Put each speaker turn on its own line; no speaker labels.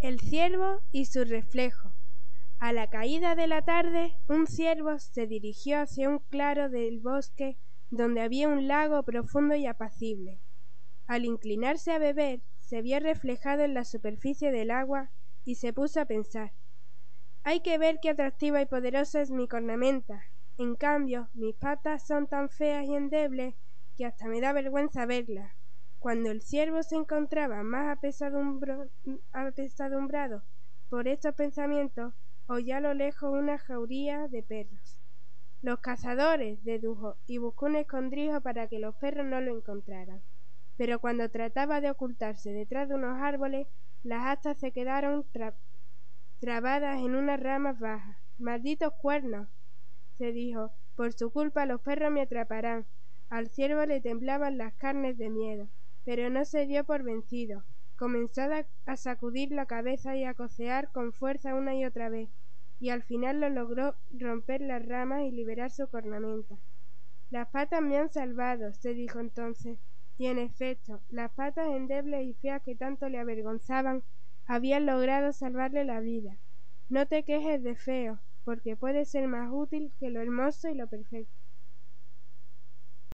El ciervo y su reflejo. A la caída de la tarde, un ciervo se dirigió hacia un claro del bosque donde había un lago profundo y apacible. Al inclinarse a beber, se vio reflejado en la superficie del agua y se puso a pensar: hay que ver qué atractiva y poderosa es mi cornamenta. En cambio, mis patas son tan feas y endebles que hasta me da vergüenza verlas. Cuando el ciervo se encontraba más apesadumbrado por estos pensamientos, oyó a lo lejos una jauría de perros. Los cazadores, dedujo, y buscó un escondrijo para que los perros no lo encontraran. Pero cuando trataba de ocultarse detrás de unos árboles, las astas se quedaron trabadas en unas ramas bajas. ¡Malditos cuernos!, se dijo, por su culpa los perros me atraparán. Al ciervo le temblaban las carnes de miedo, pero no se dio por vencido. Comenzó a sacudir la cabeza y a cocear con fuerza una y otra vez, y al final lo logró romper las ramas y liberar su cornamenta. Las patas me han salvado, se dijo entonces, y en efecto, las patas endebles y feas que tanto le avergonzaban habían logrado salvarle la vida. No te quejes de feo, porque puede ser más útil que lo hermoso y lo perfecto.